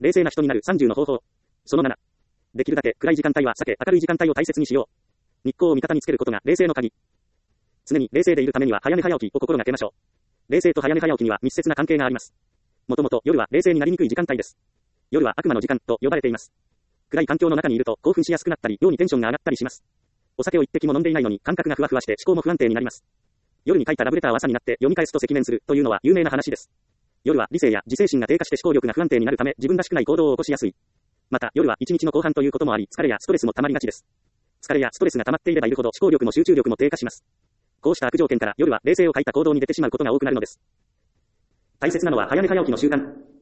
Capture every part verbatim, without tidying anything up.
冷静な人になるさんじゅうの方法。そのなな。できるだけ暗い時間帯は避け、明るい時間帯を大切にしよう。日光を味方につけることが冷静の鍵。常に冷静でいるためには早寝早起きを心がけましょう。冷静と早寝早起きには密接な関係があります。もともと夜は冷静になりにくい時間帯です。夜は悪魔の時間と呼ばれています。暗い環境の中にいると興奮しやすくなったり、妙にテンションが上がったりします。お酒を一滴も飲んでいないのに感覚がふわふわして思考も不安定になります。夜に書いたラブレターを朝になって読み返すと赤面するというのは有名な話です。夜は理性や自制心が低下して思考力が不安定になるため自分らしくない行動を起こしやすい。また夜は一日の後半ということもあり疲れやストレスも溜まりがちです。疲れやストレスが溜まっていればいるほど思考力も集中力も低下します。こうした悪条件から夜は冷静を欠いた行動に出てしまうことが多くなるのです。大切なのは早寝早起きの習慣。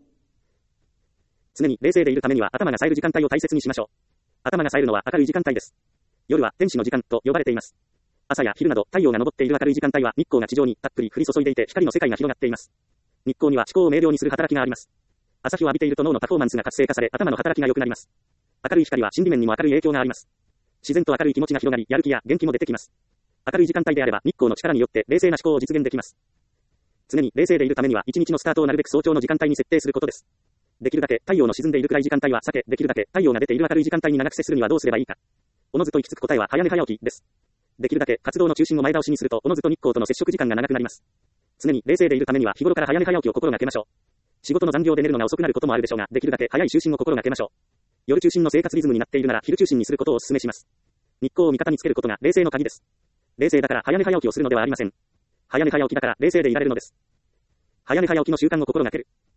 常に冷静でいるためには頭が冴える時間帯を大切にしましょう。頭が冴えるのは明るい時間帯です。夜は天使の時間と呼ばれています。朝や昼など太陽が昇っている明るい時間帯は日光が地上にたっぷり降り注いでいて光の世界が広がっています。日光には思考を明瞭にする働きがあります。朝日を浴びていると脳のパフォーマンスが活性化され頭の働きが良くなります。明るい光は心理面にも明るい影響があります。自然と明るい気持ちが広がりやる気や元気も出てきます。明るい時間帯であれば日光の力によって冷静な思考を実現できます。常に冷静でいるためには一日のスタートをなるべく早朝の時間帯に設定することです。できるだけ太陽の沈んでいる暗い時間帯は避け、できるだけ太陽が出ている明るい時間帯に長く接するにはどうすればいいか。おのずと行き着く答えは早寝早起きです。できるだけ活動の中心を前倒しにするとおのずと日光との接触時間が長くなります。常に冷静でいるためには日頃から早寝早起きを心がけましょう。仕事の残業で寝るのが遅くなることもあるでしょうが、できるだけ早い就寝を心がけましょう。夜中心の生活リズムになっているなら昼中心にすることをお勧めします。日光を味方につけることが冷静の鍵です。冷静だから早寝早起きをするのではありません。早寝早起きだから冷静でいられるのです。早寝早起きの習慣を心がける。